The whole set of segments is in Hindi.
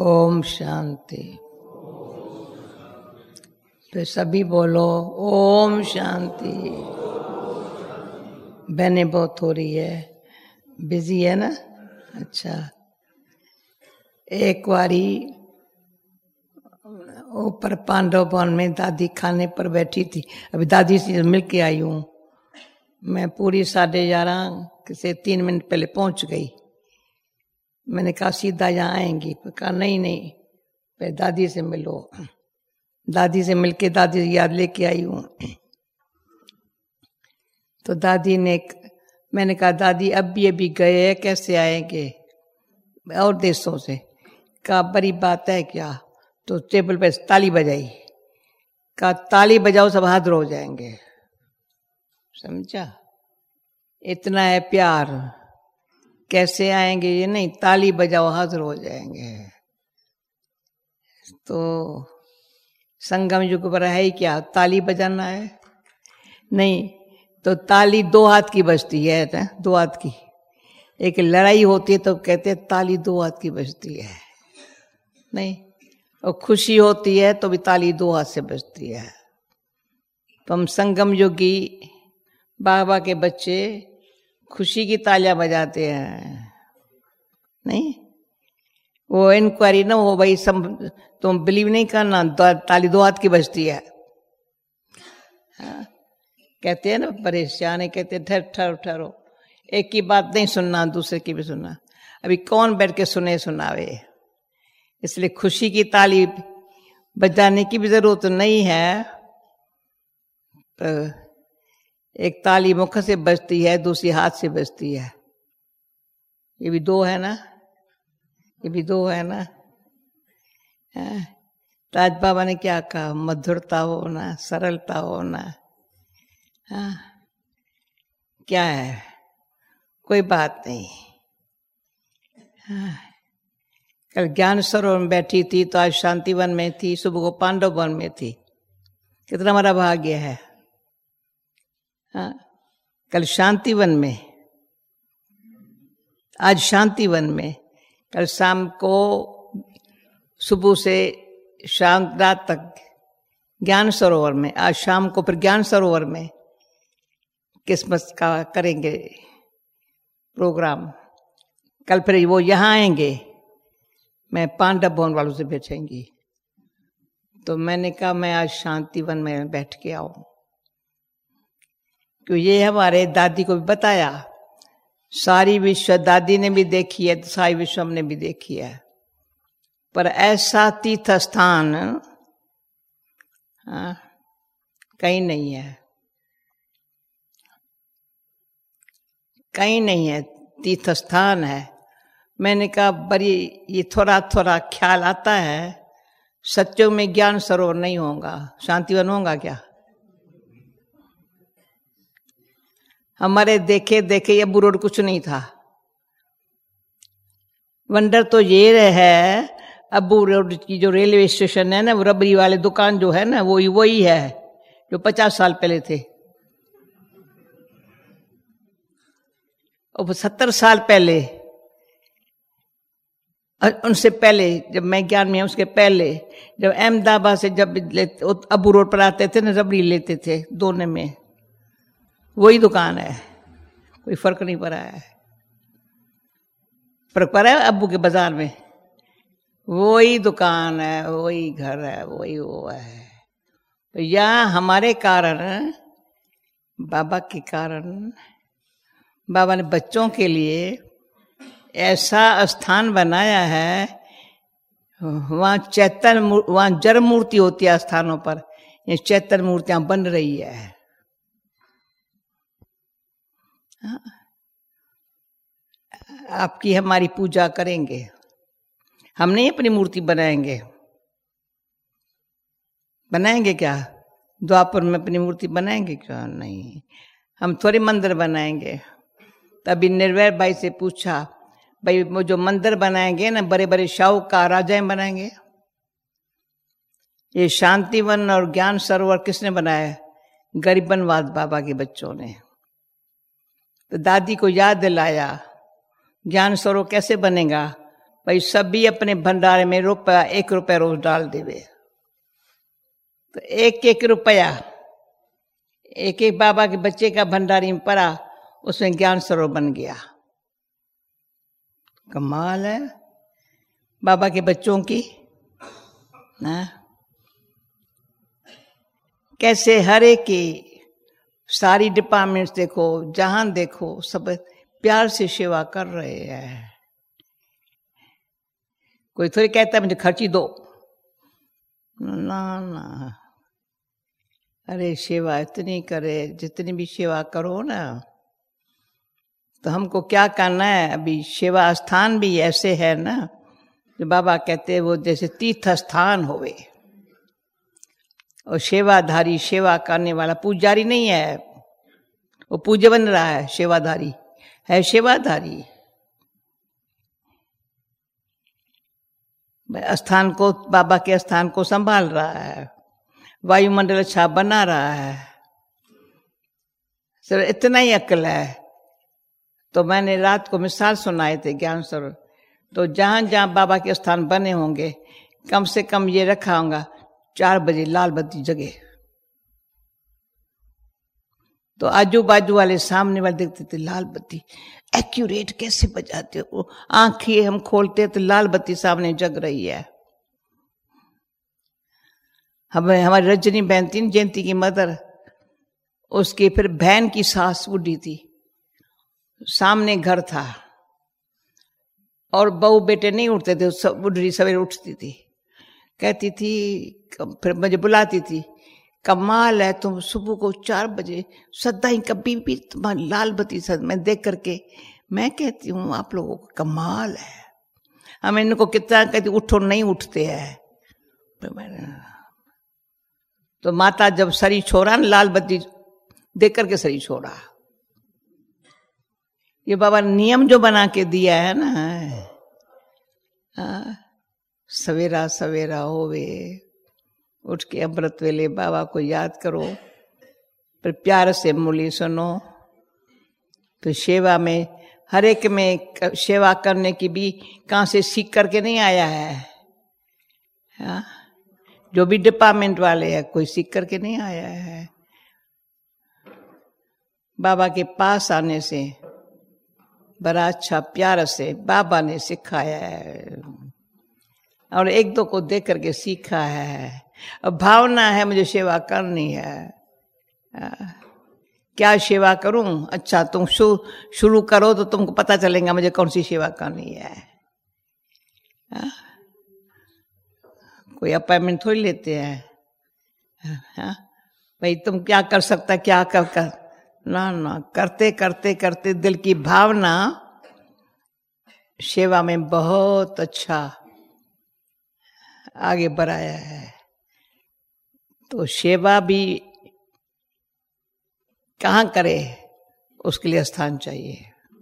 ओम शांति। तो सभी बोलो ओम शांति। बहने बहुत हो रही है, बिजी है ना। अच्छा, एक बारी ऊपर पांडव भवन में दादी खाने पर बैठी थी। अभी दादी से मिल के आई हूँ मैं। पूरी 11:30 से 3 मिनट पहले पहुंच गई। मैंने कहा सीधा यहाँ आएंगी, पर कहा नहीं पहले दादी से मिलो। दादी से मिलके दादी से याद लेके आई हूँ। तो दादी ने, मैंने कहा दादी अभी गए, कैसे आएंगे और देशों से? कहा बड़ी बात है क्या? तो टेबल पे ताली बजाई। कहा ताली बजाओ सब हाजिर हो जाएंगे। समझा? इतना है प्यार। कैसे आएंगे ये नहीं, ताली बजाओ हाजिर हो जाएंगे। तो संगम युग पर है ही क्या, ताली बजाना है? नहीं, तो ताली 2 हाथ की बजती है ना, 2 हाथ की। एक लड़ाई होती है तो कहते हैं ताली 2 हाथ की बजती है। नहीं, और खुशी होती है तो भी ताली 2 हाथ से बजती है। तो हम संगम युगी बाबा के बच्चे खुशी की तालियां बजाते हैं। नहीं, वो इंक्वायरी ना हो भाई, सब तुम बिलीव नहीं करना, ताली 2 हाथ की बजती है। हाँ? कहते हैं ना परेशान है, कहते ठहरो, एक की बात नहीं सुनना, दूसरे की भी सुनना। अभी कौन बैठ के सुनावे? इसलिए खुशी की ताली बजाने की भी जरूरत नहीं है। तो एक ताली मुख से बजती है, दूसरी हाथ से बजती है। ये भी 2 है ना, ये भी 2 है ना। ताज बाबा ने क्या कहा? मधुरता होना, सरलता होना। हाँ, क्या है, कोई बात नहीं। हाँ, कल ज्ञान सरोवर में बैठी थी तो आज शांतिवन में थी, सुबह को पांडव वन में थी। कितना हमारा भाग्य है। हाँ, कल शांतिवन में, आज शांतिवन में, कल शाम को सुबह से शाम रात तक ज्ञान सरोवर में, आज शाम को फिर ज्ञान सरोवर में क्रिसमस का करेंगे प्रोग्राम। कल फिर वो यहाँ आएंगे, मैं पांडव भवन वालों से बैठेंगी। तो मैंने कहा मैं आज शांतिवन में बैठ के आऊं, क्यों ये हमारे दादी को भी बताया। सारी विश्व दादी ने भी देखी है, सारी विश्व हमने भी देखी है, पर ऐसा तीर्थ स्थान कहीं नहीं है, कहीं नहीं है। तीर्थ स्थान है। मैंने कहा बड़ी ये थोड़ा ख्याल आता है, सच्चों में ज्ञान सरोवर नहीं होगा, शांतिवन होगा क्या? हमारे देखे अबू रोड कुछ नहीं था। वंडर तो ये है, अबू रोड की जो रेलवे स्टेशन है ना, वो रबड़ी वाले दुकान जो है ना, वही है जो 50 साल पहले थे। और 70 साल पहले, उनसे पहले जब मैं ज्ञान में, उसके पहले जब अहमदाबाद से जब अबू रोड पर आते थे ना, रबड़ी लेते थे दोने में, वही दुकान है। कोई फर्क नहीं पड़ा है। फर्क पड़ा है अब्बू के बाजार में? वही दुकान है, वही घर है, वही वो है। तो यहाँ हमारे कारण, बाबा के कारण, बाबा ने बच्चों के लिए ऐसा स्थान बनाया है। वहाँ वहाँ जड़ मूर्ति होती है स्थानों पर, ये चैतन्य मूर्तियां बन रही है। आपकी हमारी पूजा करेंगे, हम नहीं अपनी मूर्ति बनाएंगे क्या? द्वापर में अपनी मूर्ति बनाएंगे क्या? नहीं, हम थोड़ी मंदिर बनाएंगे। तभी निर्वैर भाई से पूछा, भाई वो जो मंदिर बनाएंगे ना, बड़े बड़े शाहूकार राजाएं बनाएंगे? ये शांतिवन और ज्ञान सरोवर किसने बनाया? गरीबनवाद बाबा के बच्चों ने। तो दादी को याद दिलाया ज्ञान सरोवर कैसे बनेगा? भाई सभी अपने भंडारे में रुपया 1 रुपया रोज डाल देवे, तो 1-1 रुपया एक बाबा के बच्चे का भंडारी में पड़ा, उसमें ज्ञान सरोवर बन गया। कमाल है बाबा के बच्चों की ना। कैसे हर एक की सारी डिपार्टमेंट्स देखो, जहां देखो सब प्यार से सेवा कर रहे हैं। कोई थोड़ी कहता है मुझे खर्ची दो, ना ना, अरे सेवा इतनी करे, जितनी भी सेवा करो ना। तो हमको क्या करना है, अभी सेवा स्थान भी ऐसे है ना, जो बाबा कहते हैं वो जैसे तीर्थ स्थान होवे, और सेवाधारी सेवा करने वाला पुजारी नहीं है, वो पूज्य बन रहा है, सेवाधारी है, सेवाधारी स्थान को, बाबा के स्थान को संभाल रहा है, वायुमंडल अच्छा बना रहा है। सर इतना ही अक्ल है। तो मैंने रात को मिसाल सुनाए थे ज्ञान सरोवर, तो जहां जहां बाबा के स्थान बने होंगे कम से कम ये रखा होगा 4 बजे लाल बत्ती जगे। तो आजू बाजू वाले सामने वाले देखते थे लाल बत्ती एक्यूरेट कैसे बजाते हो, आंखें हम खोलते तो लाल बत्ती सामने जग रही है। हमें हमारी रजनी बहन थी जयंती की मदर, उसकी फिर बहन की सास बूढ़ी थी, सामने घर था और बहू बेटे नहीं उठते थे, सब बूढ़ी सवेरे उठती थी, कहती थी, फिर मुझे बुलाती थी, कमाल है तुम सुबह को 4 बजे सदा ही कभी भी तुम्हारी लाल बत्ती सद मैं देख करके, मैं कहती हूँ आप लोगों को कमाल है, हम इनको कितना कहती उठो नहीं उठते हैं। तो माता जब सरी छोड़ा ना, लाल बत्ती देख करके सरी छोड़ा। ये बाबा नियम जो बना के दिया है ना, सवेरा सवेरा होवे, उठ के अमृत वेले बाबा को याद करो, फिर प्यार से मुरली सुनो, फिर सेवा में हर एक में सेवा करने की भी कहाँ से सीख करके नहीं आया है। जो भी डिपार्टमेंट वाले हैं कोई सीख करके नहीं आया है। बाबा के पास आने से बड़ा अच्छा प्यार से बाबा ने सिखाया है, और 1-2 को देख करके सीखा है। अब भावना है मुझे सेवा करनी है, क्या सेवा करूं? अच्छा तुम शुरू करो तो तुमको पता चलेगा मुझे कौन सी सेवा करनी है। कोई अपॉइंटमेंट थोड़ी लेते हैं भाई तुम क्या कर सकता, क्या कर ना ना, करते करते करते दिल की भावना सेवा में बहुत अच्छा आगे बढ़ाया है। तो सेवा भी कहाँ करे, उसके लिए स्थान चाहिए।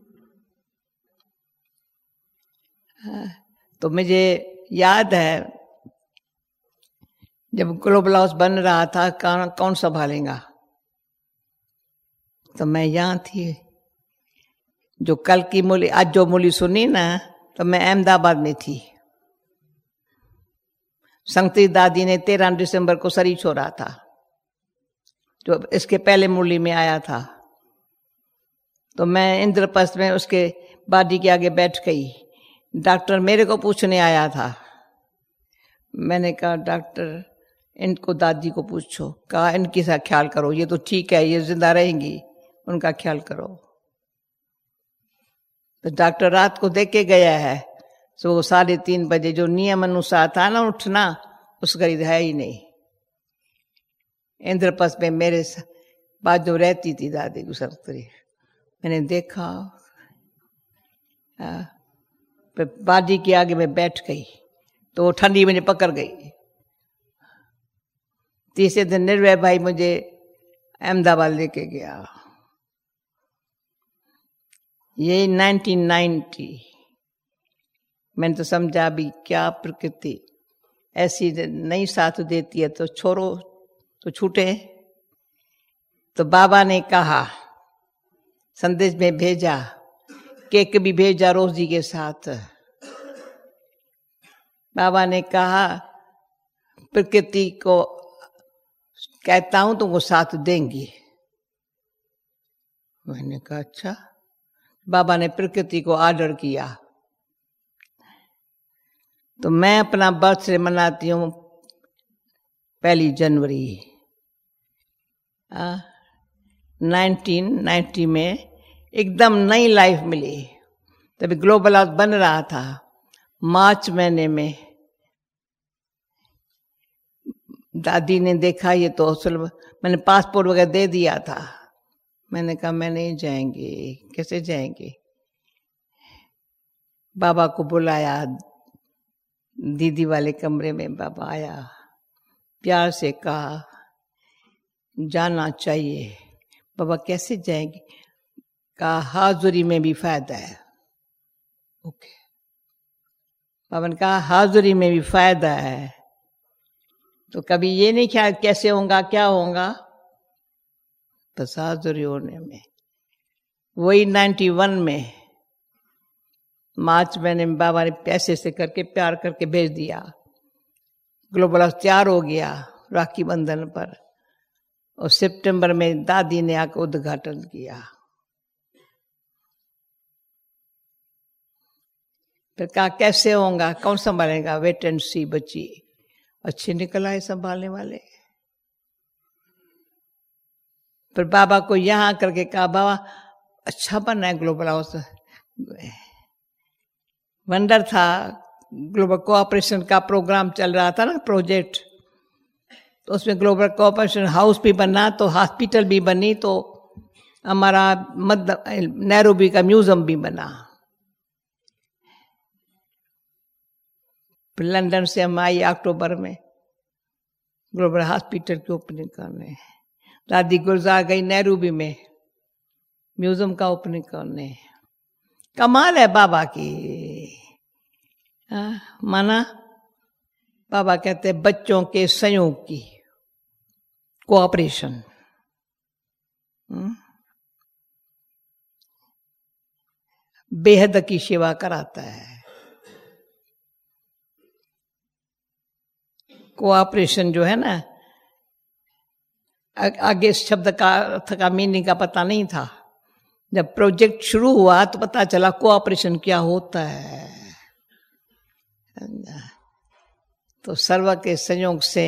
तो मुझे याद है जब ग्लोबल हाउस बन रहा था, कौन संभालेगा, तो मैं यहाँ थी। जो कल की मूली, आज जो मूली सुनी ना, तो मैं अहमदाबाद में थी। संगती दादी ने 13 दिसंबर को सरी छोड़ा था, जो इसके पहले मुरली में आया था। तो मैं इंद्रप्रस्थ में उसके बाडी के आगे बैठ गई। डॉक्टर मेरे को पूछने आया था। मैंने कहा डॉक्टर इनको दादी को पूछो, कहा इनकी सा ख्याल करो, ये तो ठीक है, ये जिंदा रहेंगी, उनका ख्याल करो। तो डॉक्टर रात को देख के गया है, तो 3:30 बजे जो नियम अनुसार था ना उठना, उस गरीब है ही नहीं। इंद्रप्रस्थ में मेरे बाद जो रहती थी दादी गुजरती, मैंने देखा, फिर बाडी के आगे मैं बैठ गई, तो ठंडी मुझे पकड़ गई। तीसरे दिन निर्भय भाई मुझे अहमदाबाद लेके गया। ये 1990। मैंने तो समझा भी क्या प्रकृति ऐसी नहीं साथ देती है, तो छोड़ो तो छूटे। तो बाबा ने कहा, संदेश में भेजा, केक भी भेजा रोज जी के साथ, बाबा ने कहा प्रकृति को कहता हूं तुमको साथ देंगी। मैंने कहा अच्छा। बाबा ने प्रकृति को ऑर्डर किया। तो मैं अपना बर्थडे मनाती हूँ 1 जनवरी 1990 में। एकदम नई लाइफ मिली। तभी ग्लोबल हाउस बन रहा था। मार्च महीने में दादी ने देखा ये तो मैंने पासपोर्ट वगैरह दे दिया था। मैंने कहा मैं नहीं जाएंगी। कैसे जाएंगे? बाबा को बुलाया। दीदी वाले कमरे में बाबा आया, प्यार से कहा जाना चाहिए। बाबा कैसे जाएंगे? कहा हाजुरी में भी फायदा है। ओके। बाबा ने कहा हाजुरी में भी फायदा है। तो कभी ये नहीं ख्याल कैसे होगा क्या होगा, बस हाजुरी होने में। वही 91 में मार्च महीने में बाबा ने पैसे से करके प्यार करके भेज दिया। ग्लोबल हाउस तैयार हो गया राखी बंधन पर। और सितंबर में दादी ने आकर उद्घाटन किया। फिर कहा कैसे होगा, कौन संभालेगा? Wait and see. बच्ची अच्छे निकल आए संभालने वाले। फिर बाबा को यहां करके कहा बाबा अच्छा बना है ग्लोबल हाउस। वंडर था। ग्लोबल कोऑपरेशन का प्रोग्राम चल रहा था ना, प्रोजेक्ट। तो उसमें ग्लोबल कोऑपरेशन हाउस भी बना, तो हॉस्पिटल भी बनी, तो हमारा नैरोबी का म्यूजियम भी बना। फिर लंदन से हम आई अक्टूबर में ग्लोबल हॉस्पिटल की ओपनिंग करने। दादी गुलजार गई नैरोबी में म्यूजियम का ओपनिंग करने। कमाल है बाबा की। माना बाबा कहते हैं बच्चों के संयोग की कोऑपरेशन। बेहद की सेवा कराता है। कोऑपरेशन जो है ना, आगे इस शब्द का अर्थ का मीनिंग का पता नहीं था। जब प्रोजेक्ट शुरू हुआ तो पता चला कोऑपरेशन क्या होता है। तो सर्व के संयोग से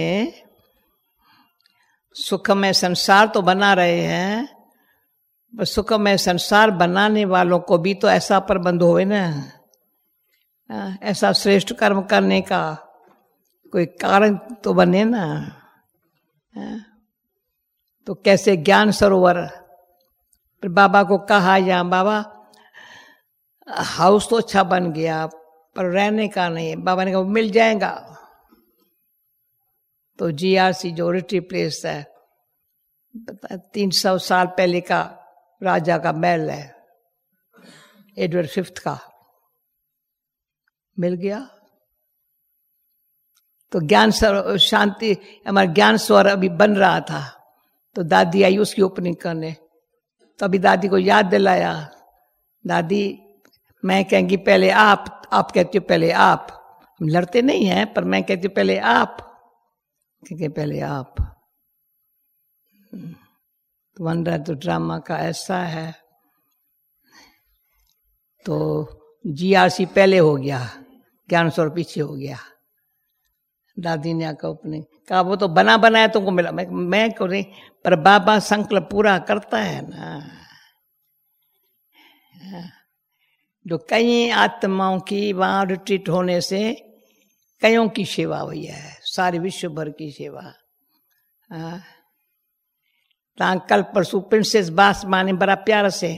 सुखमय संसार तो बना रहे हैं, पर सुखमय संसार बनाने वालों को भी तो ऐसा प्रबंध होए ना, ऐसा श्रेष्ठ कर्म करने का कोई कारण तो बने ना। तो कैसे ज्ञान सरोवर, फिर बाबा को कहा यहाँ बाबा हाउस तो अच्छा बन गया पर रहने का नहीं है। बाबा ने कहा मिल जाएगा। तो GRC जो रिट्रीट प्लेस है 300 साल पहले का राजा का महल है, एडवर्ड 5 का, मिल गया। तो ज्ञान सरोवर शांति, हमारा ज्ञान सरोवर अभी बन रहा था। तो दादी आई उसकी ओपनिंग करने। तो अभी दादी को याद दिलाया, दादी मैं कहेंगी पहले आप कहती हो पहले आप। हम लड़ते नहीं हैं, पर मैं कहती हूँ पहले आप, क्योंकि पहले आप। तो वंडर तो ड्रामा का ऐसा है। तो GRC पहले हो गया, ज्ञान सरोवर पीछे हो गया। दादी ने आकर अपने कहा वो तो बना बनाया तुमको मिला, मैं क्यों नहीं, पर बाबा संकल्प पूरा करता है ना। जो कई आत्माओं की वहां रिट्रीट होने से कईयों की सेवा हुई है, सारे विश्व भर की सेवा। कल परसों प्रिंसेस बासमा ने बड़ा प्यार से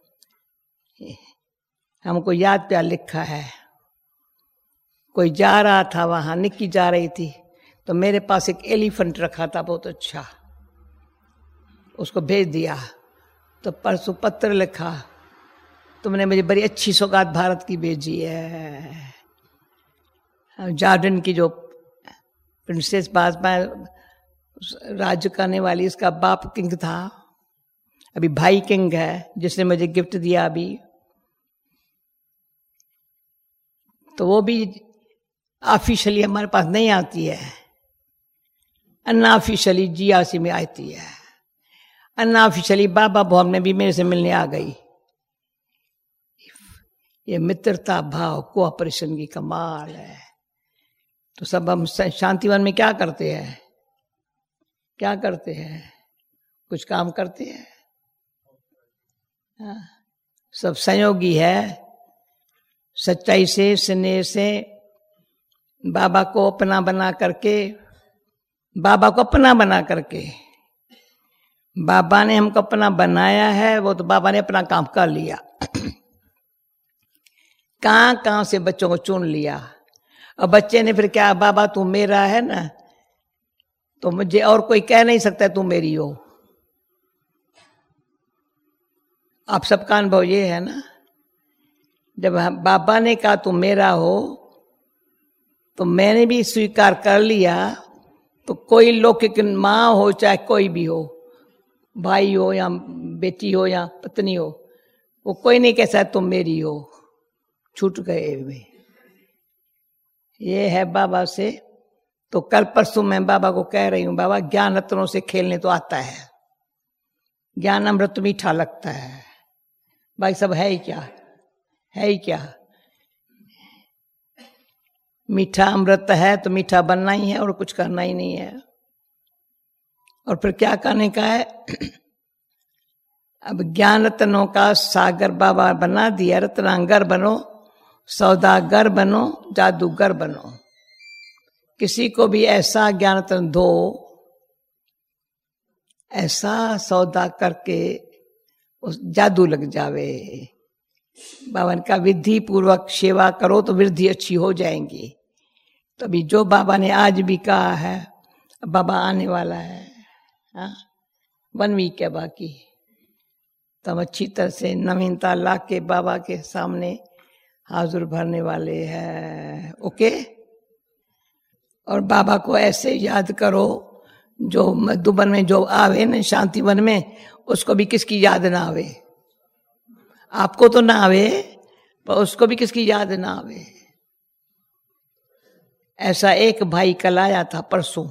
हमको याद प्यार लिखा है। कोई जा रहा था वहां, निक्की जा रही थी, तो मेरे पास एक एलिफेंट रखा था बहुत अच्छा, उसको भेज दिया। तो परसों पत्र लिखा, तुमने मुझे बड़ी अच्छी सौगात भारत की भेजी है। जॉर्डन की जो प्रिंसेस बासमा राज्य करने वाली, इसका बाप किंग था, अभी भाई किंग है जिसने मुझे गिफ्ट दिया अभी। तो वो भी ऑफिशियली हमारे पास नहीं आती है, अनऑफिशियली GRC में आती है। अनऑफिशियली बाबा भवन में भी मेरे से मिलने आ गई। ये मित्रता भाव, कोऑपरेशन की कमाल है। तो सब हम शांतिवन में क्या करते हैं? क्या करते हैं? कुछ काम करते हैं? हाँ, सब संयोगी है। सच्चाई से, स्नेह से बाबा को अपना बना करके, बाबा को अपना बना करके, बाबा ने हमको अपना बनाया है, वो तो बाबा ने अपना काम कर लिया। कहां कहां से बच्चों को चुन लिया। और बच्चे ने फिर क्या, बाबा तू मेरा है ना, तो मुझे और कोई कह नहीं सकता तू मेरी हो। आप सबका अनुभव ये है ना, जब बाबा ने कहा तू मेरा हो तो मैंने भी स्वीकार कर लिया। तो कोई लौकिक माँ हो चाहे कोई भी हो, भाई हो या बेटी हो या पत्नी हो, वो कोई नहीं कह सकता तुम मेरी हो। छूट गए वे। ये है बाबा से। तो कल परसों मैं बाबा को कह रही हूँ, बाबा ज्ञान रत्नों से खेलने तो आता है, ज्ञान अमृत मीठा लगता है। भाई सब है ही क्या, है ही क्या, मीठा अमृत है तो मीठा बनना ही है और कुछ करना ही नहीं है। और फिर क्या करने का है? अब ज्ञान रत्नों का सागर बाबा बना दिया। रत्नांगर बनो, सौदागर बनो, जादूगर बनो। किसी को भी ऐसा ज्ञान रत्न दो, ऐसा सौदा करके उस जादू लग जावे। बाबा का विधि पूर्वक सेवा करो तो वृद्धि अच्छी हो जाएंगी। तभी जो बाबा ने आज भी कहा है, बाबा आने वाला है, हाँ 1 वीक है बाकी, तब अच्छी तरह से नवीनता ला के बाबा के सामने हाजिर भरने वाले हैं। ओके। और बाबा को ऐसे याद करो, जो मधुबन में जो आवे न शांतिवन में, उसको भी किसकी याद ना आवे। आपको तो ना आवे, पर उसको भी किसकी याद ना आवे। ऐसा एक भाई कल आया था परसों,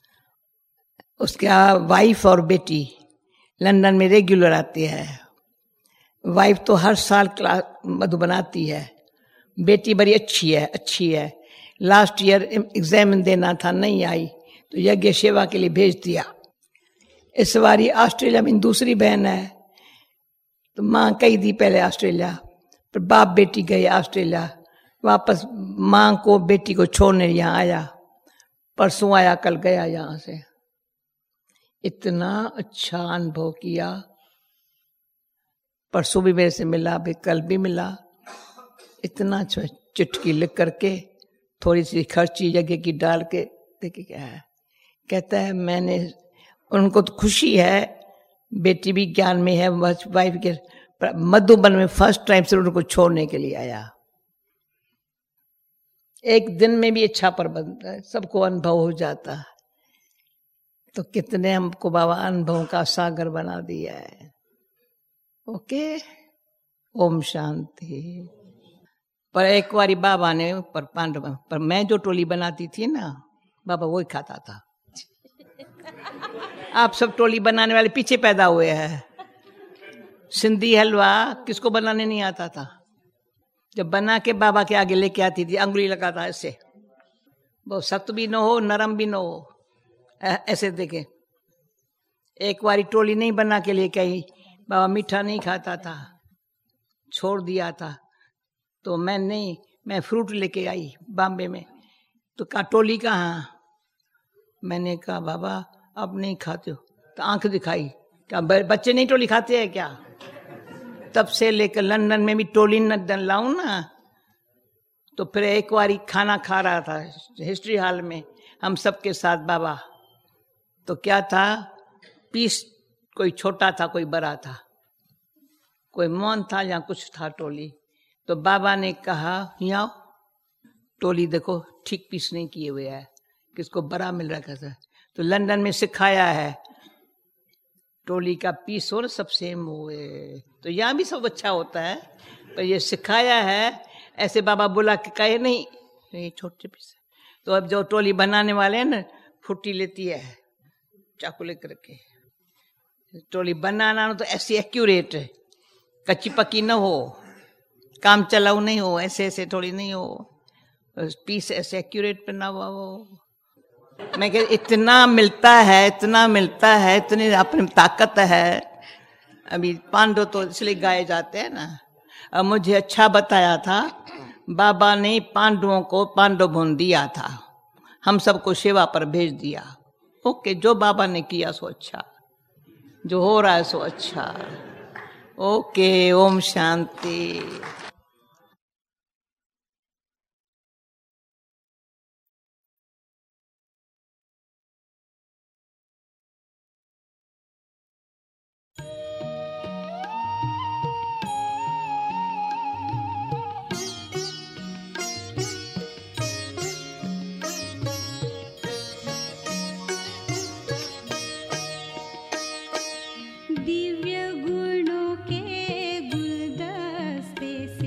उसका वाइफ और बेटी लंदन में रेगुलर आती है। वाइफ तो हर साल क्लास मधुबन आती है, बेटी बड़ी अच्छी है, अच्छी है। लास्ट ईयर एग्जाम देना था, नहीं आई तो यज्ञ सेवा के लिए भेज दिया। इस बारी ऑस्ट्रेलिया में दूसरी बहन है, तो माँ कही थी पहले ऑस्ट्रेलिया, फिर बाप बेटी गए ऑस्ट्रेलिया, वापस माँ को बेटी को छोड़ने यहाँ आया। परसों आया, कल गया यहाँ से। इतना अच्छा अनुभव किया। परसों भी मेरे से मिला, अभी कल भी मिला। इतना चुटकी लिख करके थोड़ी सी खर्ची जगह की डाल के देखिए क्या है। कहता है मैंने, उनको तो खुशी है, बेटी भी ज्ञान में है, वाइफ के मधुबन में फर्स्ट टाइम से उनको छोड़ने के लिए आया। एक दिन में भी अच्छा प्रबंध है, सबको अनुभव हो जाता। तो कितने हमको बाबा अनुभव का सागर बना दिया है। ओके, ओम शांति। पर एक बारी बाबा ने पर मैं जो टोली बनाती थी ना, बाबा वही खाता था। आप सब टोली बनाने वाले पीछे पैदा हुए हैं। सिंधी हलवा किसको बनाने नहीं आता था, जब बना के बाबा के आगे लेके आती थी, अंगुली लगाता ऐसे, बहुत सख्त भी न हो नरम भी न हो, ऐसे देखे। एक बारी टोली नहीं बना के लेके आई, बाबा मीठा नहीं खाता था, छोड़ दिया था। तो मैं फ्रूट लेके आई बॉम्बे में, तो कहा टोली कहाँ। मैंने कहा बाबा अब नहीं खाते हो, तो आंख दिखाई, क्या बच्चे नहीं टोली खाते हैं क्या। तब से लेकर लंदन में भी टोली न लाऊं ना। तो फिर एक बारी खाना खा रहा था हिस्ट्री हॉल में हम सबके साथ बाबा, तो क्या था, पीस कोई छोटा था कोई बड़ा था, कोई मौन था या कुछ था टोली। तो बाबा ने कहा यहाँ टोली देखो ठीक पीस नहीं किए हुए है, किसको बड़ा मिल रहा है। तो लंदन में सिखाया है टोली का पीस हो ना सब सेम हुए, तो यहाँ भी सब अच्छा होता है, पर ये सिखाया है। ऐसे बाबा बोला कि कहे नहीं ये छोटे पीस है, तो अब जो टोली बनाने वाले हैं ना, फुट्टी लेती है चाकू लेकर के, टोली बनाना तो ऐसी एक्यूरेट, कच्ची पक्की न हो, काम चलाऊ नहीं हो, ऐसे ऐसे थोड़ी नहीं हो, पीस ऐसे एक्यूरेट पे ना हो। मैं कह इतना मिलता है, इतना मिलता है, इतनी अपनी ताकत है। अभी पांडव तो इसलिए गाए जाते हैं ना। अब मुझे अच्छा बताया था, बाबा ने पांडवों को पांडव भुन दिया था, हम सबको सेवा पर भेज दिया। ओके, जो बाबा ने किया सो अच्छा, जो हो रहा है सो अच्छा। ओके, ओम शांति। दिव्य गुणों के गुलदस्ते से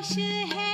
लाश है